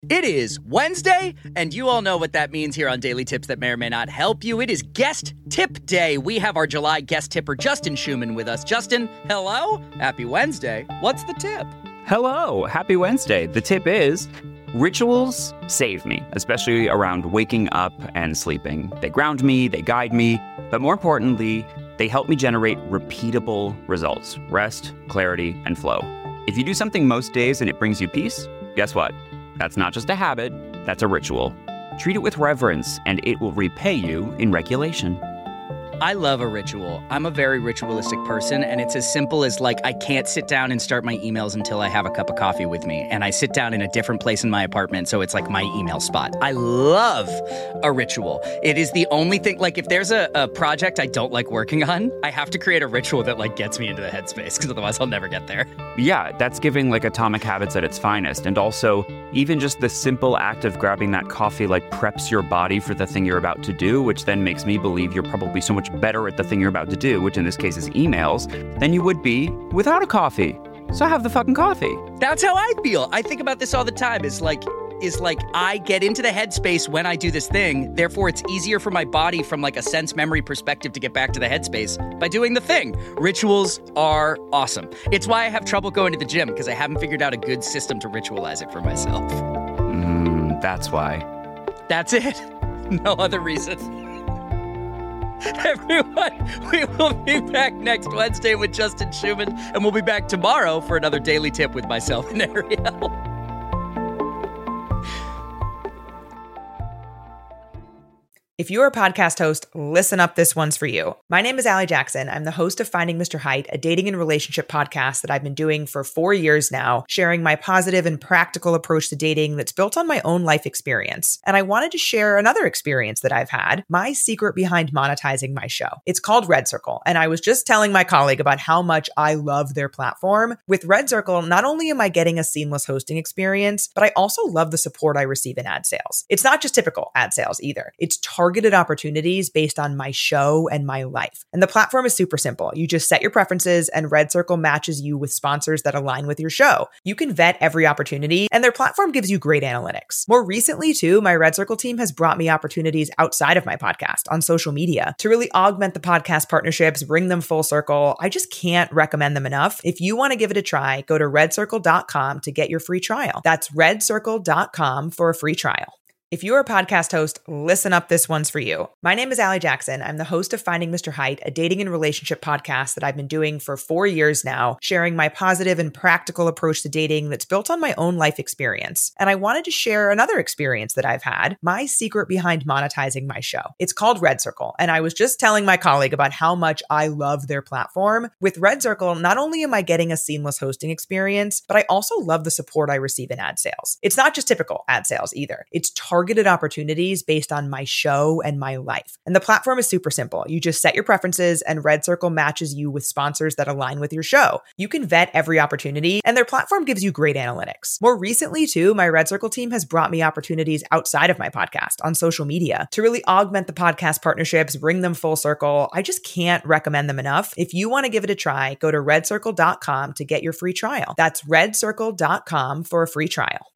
It is Wednesday, and you all know what that means here on Daily Tips that may or may not help you. It is Guest Tip Day. We have our July guest tipper, Justin Schumann, with us. Justin, hello. Happy Wednesday. What's the tip? Hello. Happy Wednesday. The tip is rituals save me, especially around waking up and sleeping. They ground me, they guide me, but more importantly, they help me generate repeatable results, rest, clarity, and flow. If you do something most days and it brings you peace, guess what? That's not just a habit, that's a ritual. Treat it with reverence, and it will repay you in regulation. I love a ritual. I'm a very ritualistic person, and it's as simple as I can't sit down and start my emails until I have a cup of coffee with me, and I sit down in a different place in my apartment, so it's like my email spot. I love a ritual. It is the only thing, if there's a project I don't like working on, I have to create a ritual that gets me into the headspace, because otherwise I'll never get there. Yeah, that's giving Atomic Habits at its finest, and also even just the simple act of grabbing that coffee preps your body for the thing you're about to do, which then makes me believe you're probably so much better at the thing you're about to do, which in this case is emails, than you would be without a coffee. So have the fucking coffee. That's how I feel. I think about this all the time. Is I get into the headspace when I do this thing. Therefore, it's easier for my body from a sense memory perspective to get back to the headspace by doing the thing. Rituals are awesome. It's why I have trouble going to the gym, because I haven't figured out a good system to ritualize it for myself. That's why. That's it. No other reason. Everyone, we will be back next Wednesday with Justin Schumann, and we'll be back tomorrow for another Daily Tip with myself and Ariel. If you're a podcast host, listen up, this one's for you. My name is Allie Jackson. I'm the host of Finding Mr. Height, a dating and relationship podcast that I've been doing for 4 years now, sharing my positive and practical approach to dating that's built on my own life experience. And I wanted to share another experience that I've had, my secret behind monetizing my show. It's called Red Circle, and I was just telling my colleague about how much I love their platform. With Red Circle, not only am I getting a seamless hosting experience, but I also love the support I receive in ad sales. It's not just typical ad sales either. It's targeted opportunities based on my show and my life. And the platform is super simple. You just set your preferences and Red Circle matches you with sponsors that align with your show. You can vet every opportunity and their platform gives you great analytics. More recently too, my Red Circle team has brought me opportunities outside of my podcast on social media to really augment the podcast partnerships, bring them full circle. I just can't recommend them enough. If you want to give it a try, go to redcircle.com to get your free trial. That's redcircle.com for a free trial. If you're a podcast host, listen up, this one's for you. My name is Allie Jackson. I'm the host of Finding Mr. Height, a dating and relationship podcast that I've been doing for 4 years now, sharing my positive and practical approach to dating that's built on my own life experience. And I wanted to share another experience that I've had, my secret behind monetizing my show. It's called Red Circle, and I was just telling my colleague about how much I love their platform. With Red Circle, not only am I getting a seamless hosting experience, but I also love the support I receive in ad sales. It's not just typical ad sales either. It's targeted opportunities based on my show and my life. And the platform is super simple. You just set your preferences and Red Circle matches you with sponsors that align with your show. You can vet every opportunity and their platform gives you great analytics. More recently too, my Red Circle team has brought me opportunities outside of my podcast on social media to really augment the podcast partnerships, bring them full circle. I just can't recommend them enough. If you want to give it a try, go to redcircle.com to get your free trial. That's redcircle.com for a free trial.